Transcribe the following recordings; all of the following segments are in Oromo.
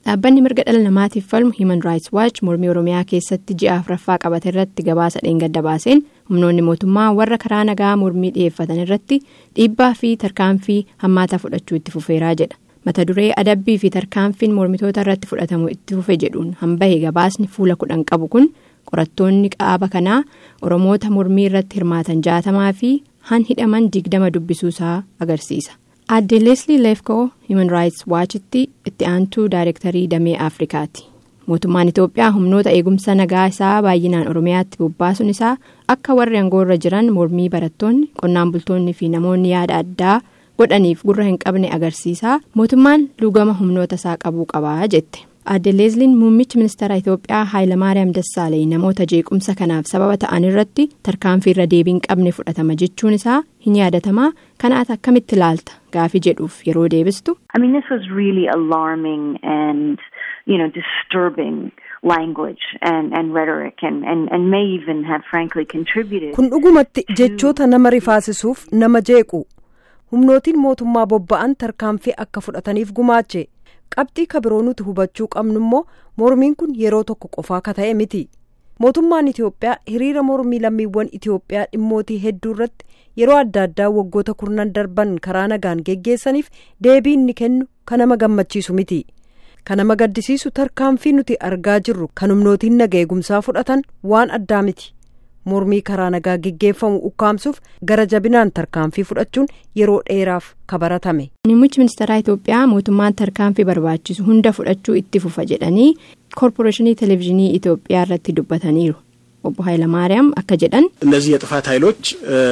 Dhaabbanni mirga dhala namaatiif falmu Human Rights Watch mormii Oromiyaa keessatti ji'a afuraffaa qabate irratti gabaasa dheengadda baaseen humnoonni mootummaa warra karaa nagaa mormii dhiyeeffatan irratti dhiibbaa fi tarkaanfii hammaataa fudhachuu itti fufeeraa jedha. Mata duree adabbii fi tarkaanfiin mormitoota irratti fudhatamu itti fufe jedhuun hanbahe gabaasni fuula 10 qabu kun qorattoonni qaaba kanaa Oromoota mormii irratti hirmaatan 60 fi hidhaman 20 dubbisuusaa agarsiisa. Aadde Leslie Lefko Human Rights Watch'tti itti aantuu daayirektarii damee Afrikaati. Mootummaan Itoophiyaa humnoota eegumsa nagaa isaa baay'inaan Oromiyaatti bobbaasuun isaa akka warri aangoorra jiran mormii barattoonni, qonnaan bultoonni fi namoonni yaada addaa godhaniif gurra hin qabne agarsiisa. Mootummaan luugama humnoota isaa qabuu qabaa jette. Aadde Lesliin muummichi ministeera Itoophiyaa Hayilamaariyaam Dassaaleny namoota jeequmsa kanaaf sababa ta'an irratti tarkaanfii irra deebii hin qabne fudhatama jechuun isaa hin yaadatamaa. Kana ati akkamitti ilaalta gaafii jedhuuf yeroo deebistu. This was really alarming and disturbing language and rhetoric and may even have frankly contributed. Kun dhugumatti jechoota nama rifaasisuuf nama jeequ. Humnootiin mootummaa bobba'an tarkaanfii akka fudhataniif gumaache. Qabxii kabiroo nuti hubachuu qabnu immoo mormiin kun yeroo tokko qofaa akka ta'e miti. Mootummaan Itoophiyaa hiriira mormii lammiiwwan Itoophiyaa dhimmootii hedduu irratti yeroo adda addaa waggoota 10 darban karaa nagaan geggeessaniif deebii inni kennu kan nama gammachiisu miti. Kan nama gaddisiisu tarkaanfii nuti argaa jirru kan humnootiin nagaa eegumsaa fudhatan waan addaa miti. Mormii karaa nagaa geggeeffamu ukkaamsuuf gara jabinaan tarkaanfii fudhachuun yeroo dheeraaf kabaratame. Muummichi ministeera Itoophiyaa mootummaan tarkaanfii barbaachisu hunda fudhachuu itti fufa jedhanii ኮርፖሬሽን ቴሌቪዥን ኢትዮጵያ ራቲ ዱበታኒሩ ኦቦ ኃይለማርያም አከጀደን እነዚህ የጥፋት ኃይሎች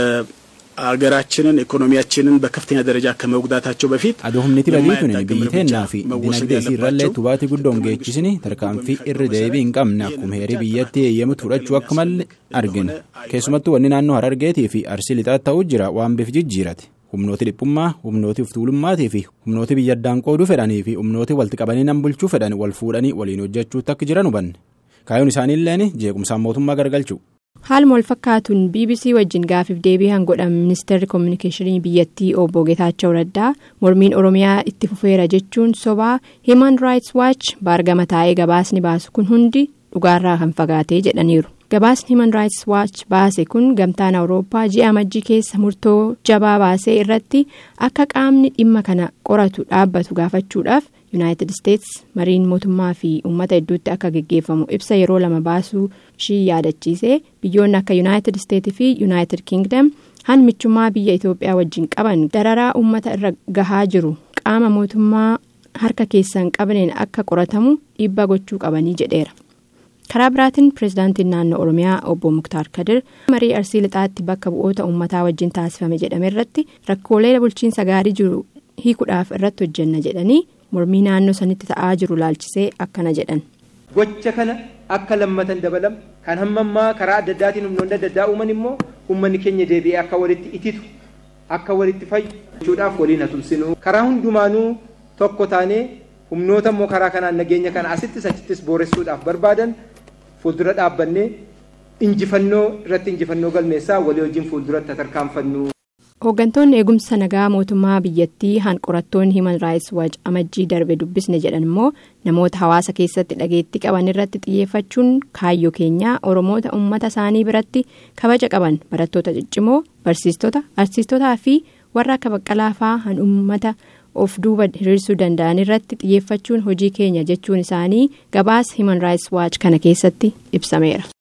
አገራችንን ኢኮኖሚያችንን በከፍተኛ ደረጃ ከመጉዳታቸው በፊት አዶህምኒቲ በዲቱን ቢይቴናፊ ዲናግዴ ሲራለ ቱባቲ ጉዶን ገችሲኒ ተርካንፊ ኢርዴቢ እንቀምና ኩምሄሪ ቢየቲ የሙት ፍራቹ አከመል አርገን ከሱመቱ ወንናኑ ሀረርጌቲ ፊ አርሲሊጣታው ጅራ ዋምበፍ ጅጅራት humnooti dhiphummaa humnooti uftuulummaati fi humnooti biyyaddaan qooduu fedhanii fi humnooti walitti qabanii nan bulchuu fedhan wal fuudhanii waliin hojjechuutti akka jiran hubanne kaayyoon isaaniilleen jeequmsaan mootummaa gargalchuu. Haaluma wal fakkaatuun BBC wajjin gaafiif deebii godhan ministeerri kominikeeshinii biyyattii obbo Geetaachoo Raddaa mormiin Oromiyaa itti fufeera jechuun sobaa Human Rights Watch baargama taa'ee gabaasni baasu kun hundi dhugaarraa kan fagaatee jedhaniiru. Gabaasni Human Rights Watch baase kun gamtaan Awurooppaa ji'a Majjii keessa murtoo jabaa baasee irratti akka qaamni dhimma kana qoratu dhaabbatu gaafachuudhaaf United States mariin mootummaa fi uummata hedduutti akka geggeeffamu ibsa yeroo 2 baasuu ishii yaadachiise. Biyyoonni akka United States fi United Kingdom michummaa biyya Itoophiyaa wajjin qaban dararaa uummata irra gahaa jiru qaama mootummaa harka keessan qabneen akka qoratamu dhiibbaa gochuu qabanii jedheera. Karaa biraatiin pirezidaantiin naannoo Oromiyaa obbo Muktaar Kadir marii arsii lixaatti bakka bu'oota uummataa wajjin taasifame jedhame irratti rakkoolee bulchiinsa gaarii jiru hiikuudhaaf irratti hojjenna jedhanii mormii naannoo sanitti ta'aa jiru laalchisee akkana jedhan. Gocha kana akka lammatan dabalam kan hammammaa karaa adda addaatiin humnoonni adda addaa uuman immoo uummanni keenya deebi'ee akka walitti ititu akka walitti fayyadamuudhaaf waliin hatumsinu karaa hundumaanuu tokko taanee humnoota immoo karaa kanaan nageenya kana asittis achittis booressuudhaaf barbaadan fuuldura dhaabbannee injifannoo irratti injifannoo galmeessaa walii wajjin fuulduratti tarkaanfannu. Hooggantoonni eegumsa nagaa mootummaa biyyattii qorattoonni Human Rights Watch amajjii darbe dubbisne jedhan immoo namoota hawaasa keessatti dhageettii qaban irratti xiyyeeffachuun kaayyoo keenyaa Oromoota uummata isaanii biratti kabaja qaban barattoota ciccimoo barsiistota arsiistotaa fi warra akka Baqqalaa fa'aa uummata of duuba hiriirsuu danda'an irratti xiyyeeffachuun hojii keenya jechuun isaanii gabaasa Human Rights Watch kana keessatti ibsameera.